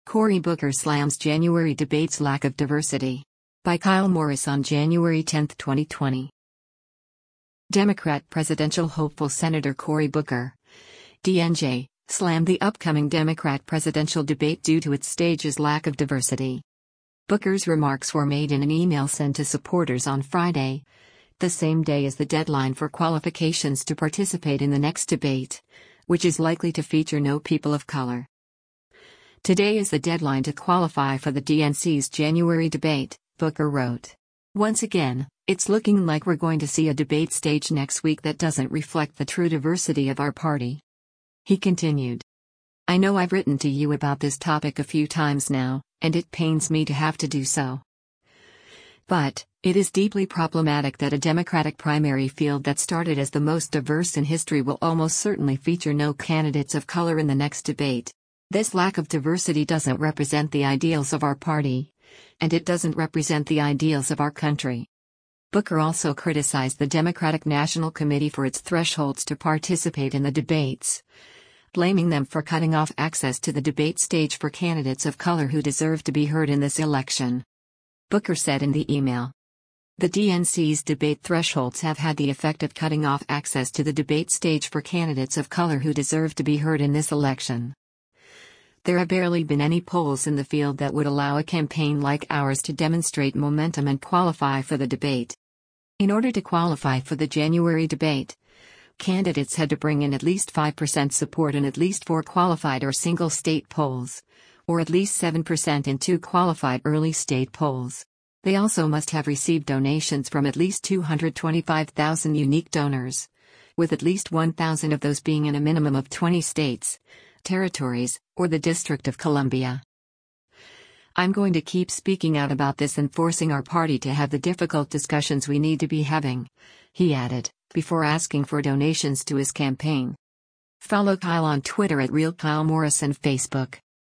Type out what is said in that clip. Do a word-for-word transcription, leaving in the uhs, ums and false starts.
Cory Booker slams January debate's lack of diversity. By Kyle Morris on January tenth, twenty twenty. Democrat presidential hopeful Senator Cory Booker, D N J, slammed the upcoming Democrat presidential debate due to its stage's lack of diversity. Booker's remarks were made in an email sent to supporters on Friday, the same day as the deadline for qualifications to participate in the next debate, which is likely to feature no people of color. Today is the deadline to qualify for the D N C's January debate, Booker wrote. Once again, it's looking like we're going to see a debate stage next week that doesn't reflect the true diversity of our party. He continued. I know I've written to you about this topic a few times now, and it pains me to have to do so. But, it is deeply problematic that a Democratic primary field that started as the most diverse in history will almost certainly feature no candidates of color in the next debate. This lack of diversity doesn't represent the ideals of our party, and it doesn't represent the ideals of our country. Booker also criticized the Democratic National Committee for its thresholds to participate in the debates, blaming them for cutting off access to the debate stage for candidates of color who deserve to be heard in this election. Booker said in the email, the D N C's debate thresholds have had the effect of cutting off access to the debate stage for candidates of color who deserve to be heard in this election. There have barely been any polls in the field that would allow a campaign like ours to demonstrate momentum and qualify for the debate. In order to qualify for the January debate, candidates had to bring in at least five percent support in at least four qualified or single state polls, or at least seven percent in two qualified early state polls. They also must have received donations from at least two hundred twenty-five thousand unique donors, with at least one thousand of those being in a minimum of twenty states, territories, or the District of Columbia. I'm going to keep speaking out about this and forcing our party to have the difficult discussions we need to be having, he added, before asking for donations to his campaign. Follow Kyle on Twitter at Real Kyle Morris and Facebook.